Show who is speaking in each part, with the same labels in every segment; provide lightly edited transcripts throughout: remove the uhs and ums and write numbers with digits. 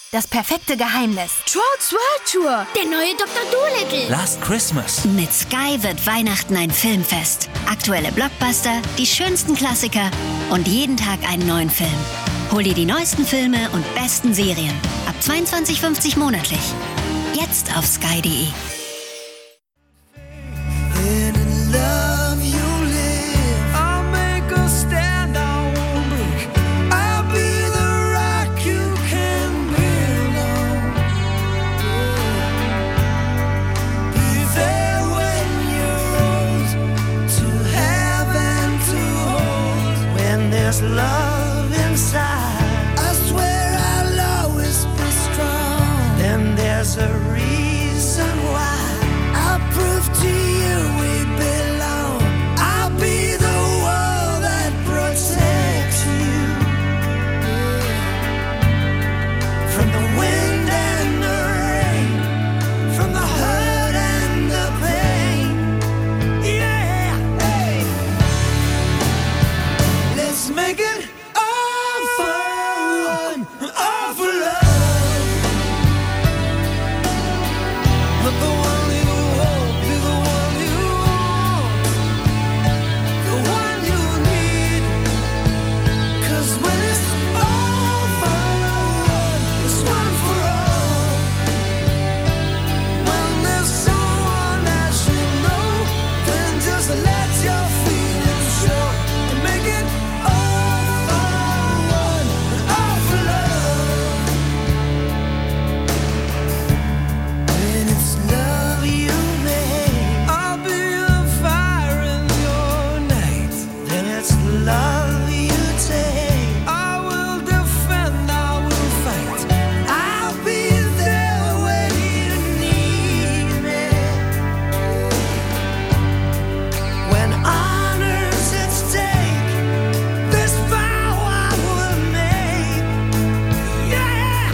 Speaker 1: Das perfekte Geheimnis.
Speaker 2: Trolls World Tour.
Speaker 3: Der neue Dr. Dolittle.
Speaker 4: Last Christmas.
Speaker 5: Mit Sky wird Weihnachten ein Filmfest. Aktuelle Blockbuster, die schönsten Klassiker und jeden Tag einen neuen Film. Hol dir die neuesten Filme und besten Serien. Ab 22,50 monatlich. Jetzt auf sky.de.
Speaker 6: Love inside. I swear I'll always be strong. Then there's a reason why. I'll prove to you we belong. I'll be the wall that protects you from the wind and the rain, from the hurt and the pain. Yeah, hey. Let's make it all fun, all for love. Let the one you hold be the one you want, the one you need. 'Cause when it's all fun, it's one for all. When there's someone that you know, then just let your feelings show and make it all fun, all for love. When it's love you make, I'll be the fire in your night. Then it's love you take, I will defend, I will fight. I'll be there when you need me. When honor's at stake, this vow I will make. Yeah,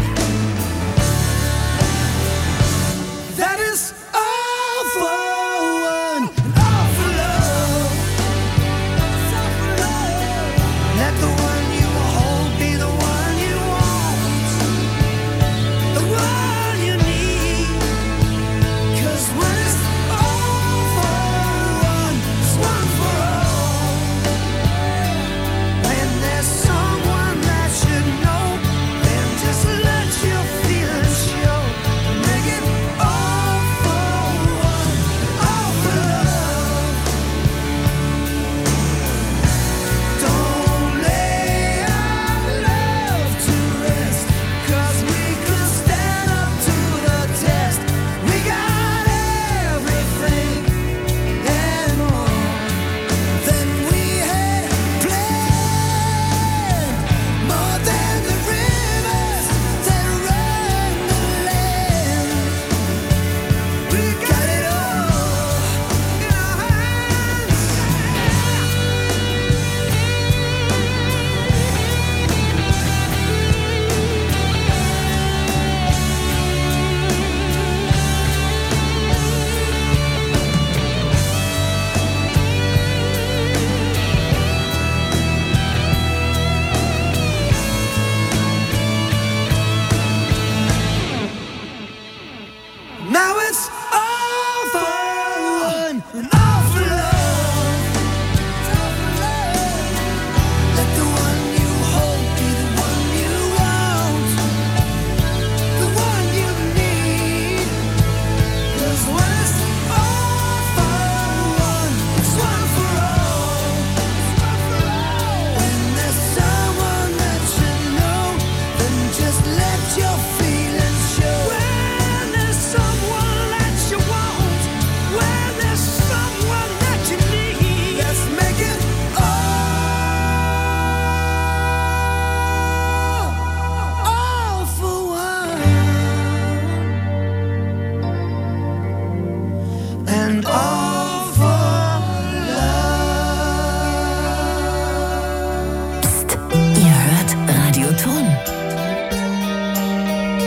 Speaker 6: that is all for one, all for love. All for love. Let the one you hold be the one you want, the one you need. 'Cause when it's all for one, it's one for all. When there's someone that you know, then just let your feelings show. Make it all for one, all for love. Don't lay our love to rest, 'cause we could stand up to the test. We got everything and more than we had planned, more than the rivers that run the land. We got it all in our hands. Now it's all for one and all for love. All for love. Let the one you hold be the one you want, the one you need. 'Cause when it's all for one, it's one for all. When there's someone that you know, then just let your feelings show. When there's someone that you want, when there's someone that you need, let's make it all for one and all for love.
Speaker 5: Ihr hört Radio Ton.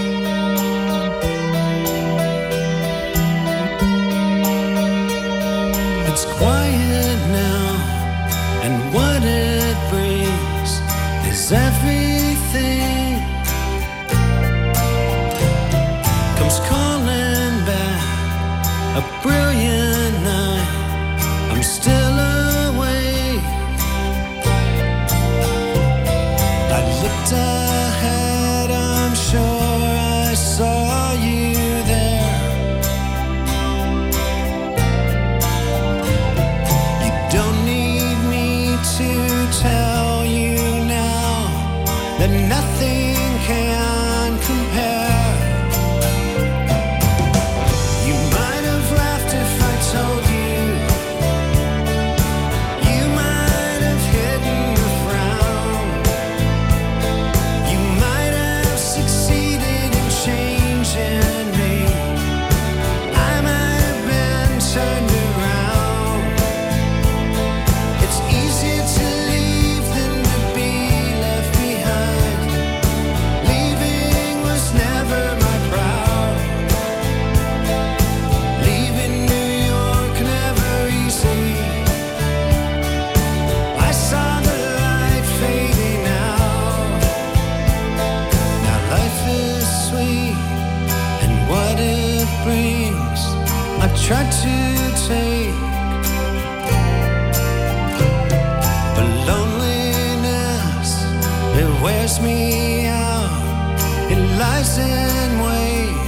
Speaker 6: tried to take, but loneliness, it wears me out. It lies in wait,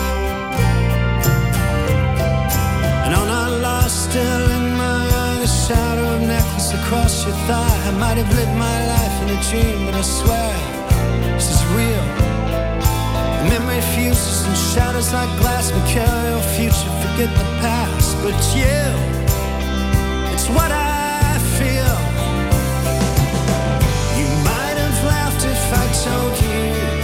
Speaker 6: and all night lost, still in my eyes, a shadow of necklace across your thigh. I might have lived my life in a dream, but I swear this is real. The memory fuses and shatters like glass. We carry your future, forget the past, but you, it's what I feel. You might have laughed if I told you.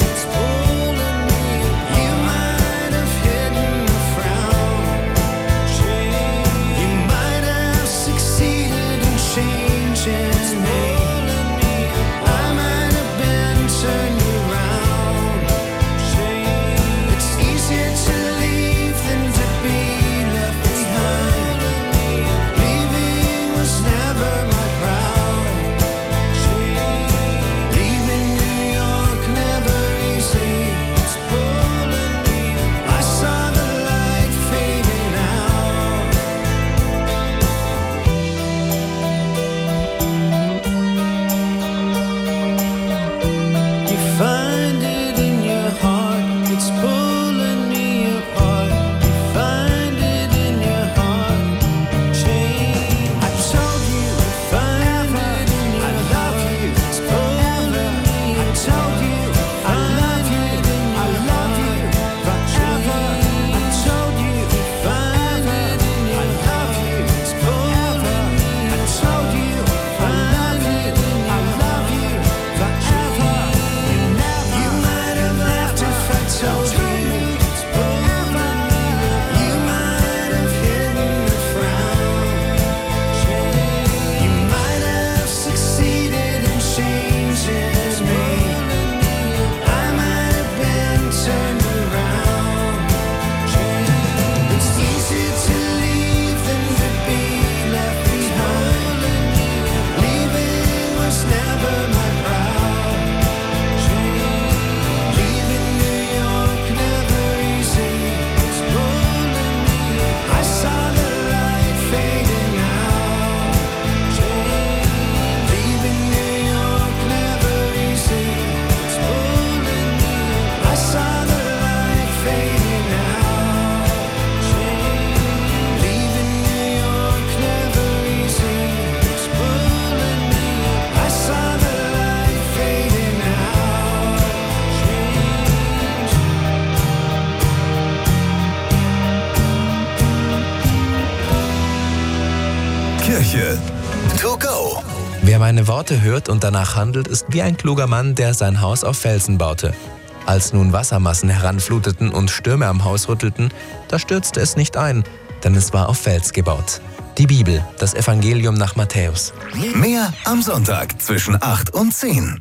Speaker 1: Kirche to go.
Speaker 2: Wer meine Worte hört und danach handelt, ist wie ein kluger Mann, der sein Haus auf Felsen baute. Als nun Wassermassen heranfluteten und Stürme am Haus rüttelten, da stürzte es nicht ein, denn es war auf Fels gebaut. Die Bibel, das Evangelium nach Matthäus.
Speaker 1: Mehr am Sonntag zwischen 8 und 10.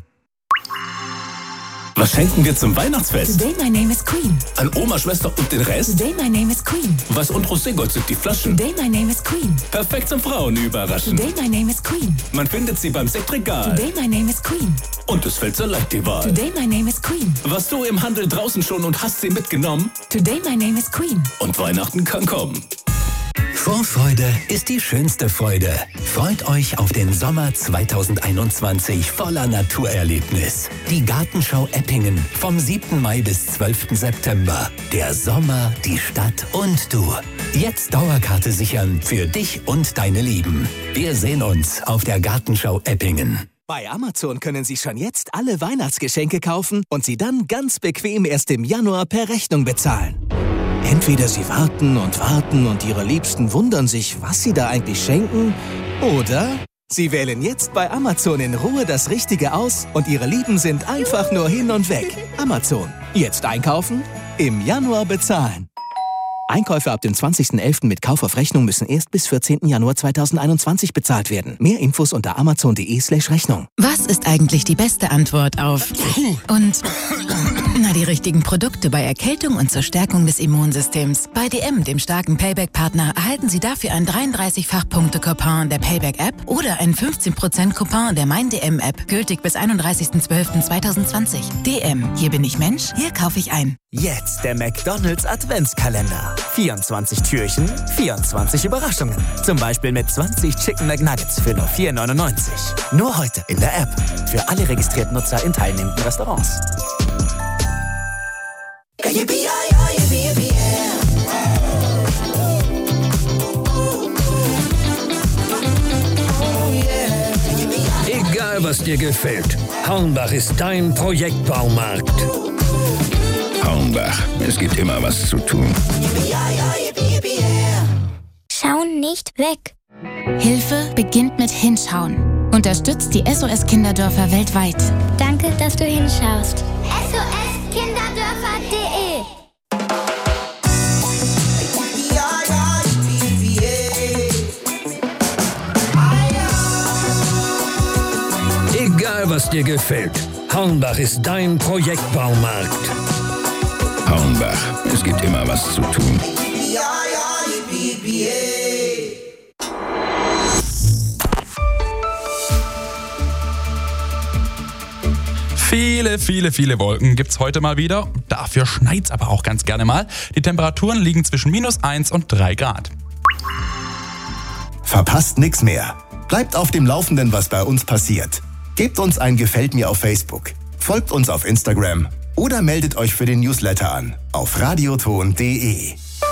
Speaker 4: Was schenken wir zum Weihnachtsfest?
Speaker 7: Today my name is Queen.
Speaker 4: An Oma, Schwester und den Rest?
Speaker 7: Today my name is Queen.
Speaker 4: Was und Roségold sind die Flaschen?
Speaker 7: Today my name is Queen.
Speaker 4: Perfekt zum Frauen überraschen.
Speaker 7: Today my name is Queen.
Speaker 4: Man findet sie beim Sektregal.
Speaker 7: Today my name is Queen.
Speaker 4: Und es fällt so leicht die Wahl.
Speaker 7: Today my name is Queen.
Speaker 4: Warst du im Handel draußen schon und hast sie mitgenommen?
Speaker 7: Today my name is Queen.
Speaker 4: Und Weihnachten kann kommen.
Speaker 1: Vorfreude ist die schönste Freude. Freut euch auf den Sommer 2021 voller Naturerlebnis. Die Gartenschau Eppingen vom 7. Mai bis 12. September. Der Sommer, die Stadt und du. Jetzt Dauerkarte sichern für dich und deine Lieben. Wir sehen uns auf der Gartenschau Eppingen.
Speaker 8: Bei Amazon können Sie schon jetzt alle Weihnachtsgeschenke kaufen und sie dann ganz bequem erst im Januar per Rechnung bezahlen. Entweder Sie warten und Ihre Liebsten wundern sich, was Sie da eigentlich schenken, oder Sie wählen jetzt bei Amazon in Ruhe das Richtige aus und Ihre Lieben sind einfach nur hin und weg. Amazon. Jetzt einkaufen, im Januar bezahlen. Einkäufe ab dem 20.11. mit Kauf auf Rechnung müssen erst bis 14. Januar 2021 bezahlt werden. Mehr Infos unter amazon.de/Rechnung.
Speaker 7: Was ist eigentlich die beste Antwort auf und die richtigen Produkte bei Erkältung und zur Stärkung des Immunsystems? Bei DM, dem starken Payback-Partner, erhalten Sie dafür einen 33-fach-Punkte-Coupon der Payback-App oder einen 15%-Coupon der Mein-DM-App, gültig bis 31.12.2020. DM, hier bin ich Mensch, hier kaufe ich ein.
Speaker 8: Jetzt der McDonald's Adventskalender. 24 Türchen, 24 Überraschungen. Zum Beispiel mit 20 Chicken McNuggets für nur 4,99. Nur heute in der App. Für alle registrierten Nutzer in teilnehmenden Restaurants.
Speaker 9: Egal, was dir gefällt, Hornbach ist dein Projektbaumarkt.
Speaker 10: Hornbach, es gibt immer was zu tun.
Speaker 3: Schauen nicht weg.
Speaker 7: Hilfe beginnt mit Hinschauen. Unterstützt die SOS-Kinderdörfer weltweit.
Speaker 3: Danke, dass du hinschaust. SOS-Kinderdörfer.de
Speaker 9: Egal, was dir gefällt, Hornbach ist dein Projektbaumarkt.
Speaker 10: Hornbach, es gibt immer was zu tun.
Speaker 11: Viele Wolken gibt's heute mal wieder. Dafür schneit's aber auch ganz gerne mal. Die Temperaturen liegen zwischen -1 und 3 Grad.
Speaker 12: Verpasst nix mehr. Bleibt auf dem Laufenden, was bei uns passiert. Gebt uns ein Gefällt mir auf Facebook. Folgt uns auf Instagram. Oder meldet euch für den Newsletter an auf radioton.de.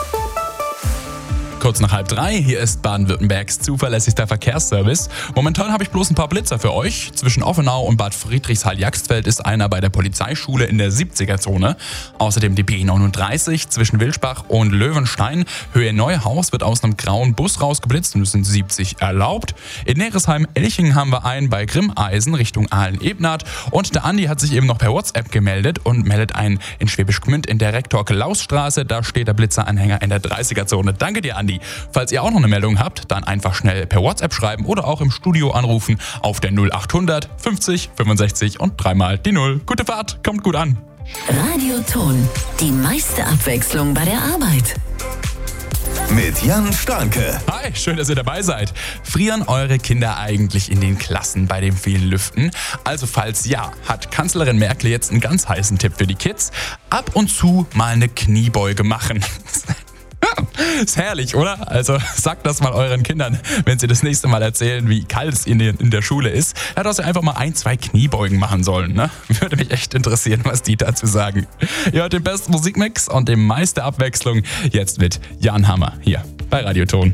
Speaker 11: Kurz nach 2:30, hier ist Baden-Württembergs zuverlässigster Verkehrsservice. Momentan habe ich bloß ein paar Blitzer für euch. Zwischen Offenau und Bad Friedrichshall-Jagsfeld ist einer bei der Polizeischule in der 70er-Zone. Außerdem die B39 zwischen Wilsbach und Löwenstein. Höhe Neuhaus wird aus einem grauen Bus rausgeblitzt und es sind 70 erlaubt. In Neresheim-Elchingen haben wir einen bei Grimmeisen Richtung Aalen-Ebnath. Und der Andi hat sich eben noch per WhatsApp gemeldet und meldet einen in Schwäbisch Gmünd in der Rektor-Klaus-Straße. Da steht der Blitzeranhänger in der 30er-Zone. Danke dir, Andi. Falls ihr auch noch eine Meldung habt, dann einfach schnell per WhatsApp schreiben oder auch im Studio anrufen auf der 0800 50 65 und 3 die 0. Gute Fahrt, kommt gut an.
Speaker 13: Radioton, die meiste Abwechslung bei der Arbeit.
Speaker 12: Mit Jan Starnke.
Speaker 11: Hi, schön, dass ihr dabei seid. Frieren eure Kinder eigentlich in den Klassen bei dem vielen Lüften? Also falls ja, hat Kanzlerin Merkel jetzt einen ganz heißen Tipp für die Kids. Ab und zu mal eine Kniebeuge machen. Ist herrlich, oder? Also sagt das mal euren Kindern, wenn sie das nächste Mal erzählen, wie kalt es in der Schule ist. Ja, dass sie einfach mal 1, 2 Kniebeugen machen sollen, ne? Würde mich echt interessieren, was die dazu sagen. Ihr hört den besten Musikmix und die meiste Abwechslung jetzt mit Jan Hammer hier bei Radioton.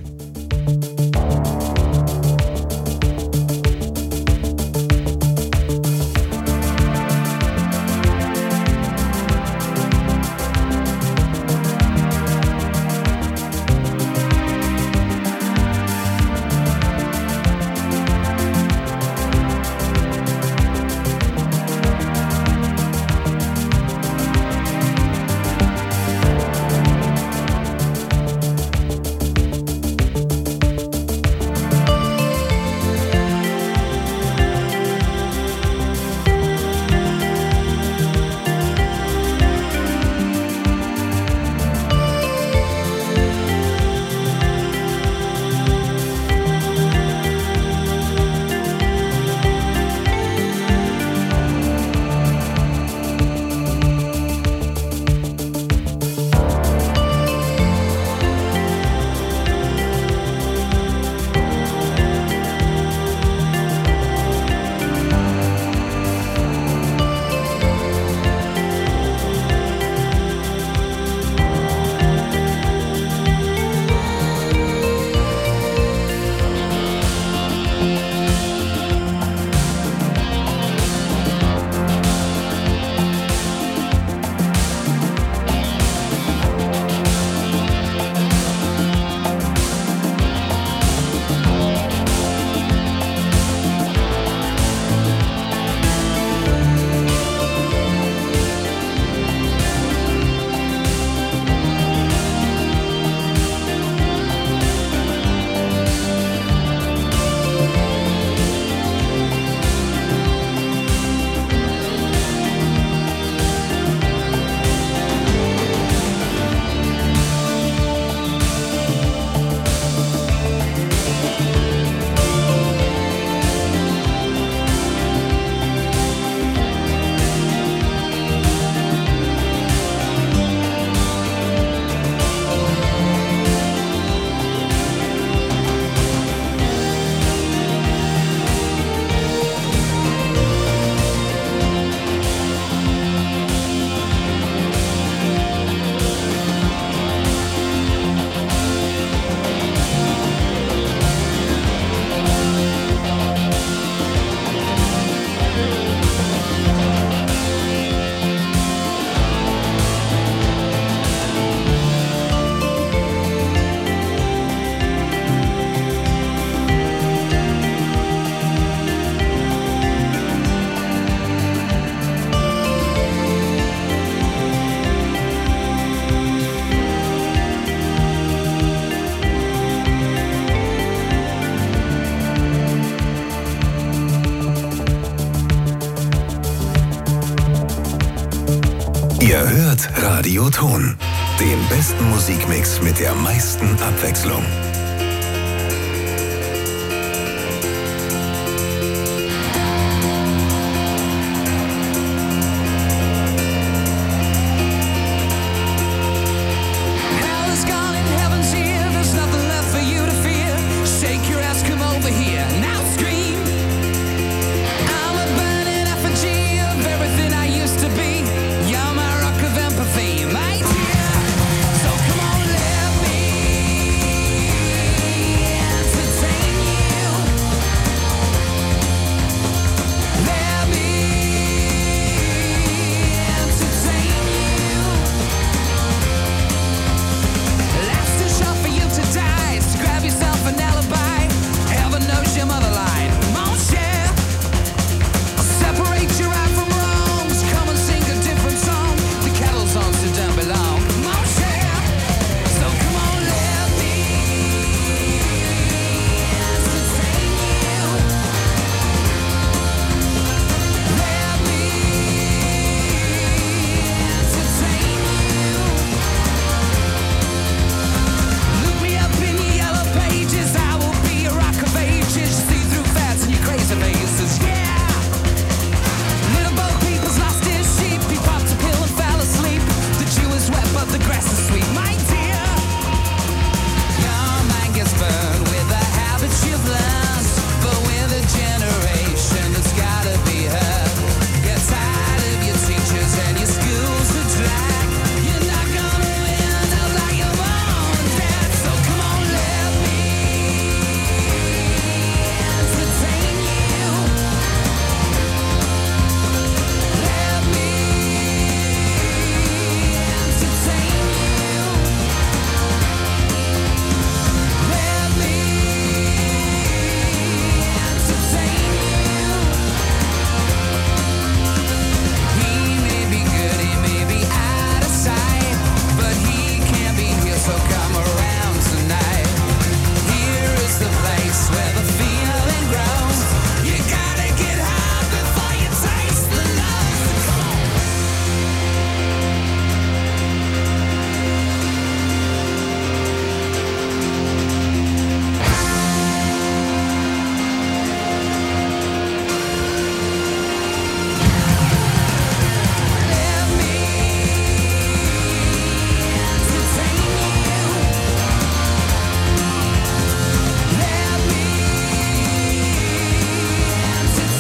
Speaker 12: hört Radio Ton. Den besten Musikmix mit der meisten Abwechslung.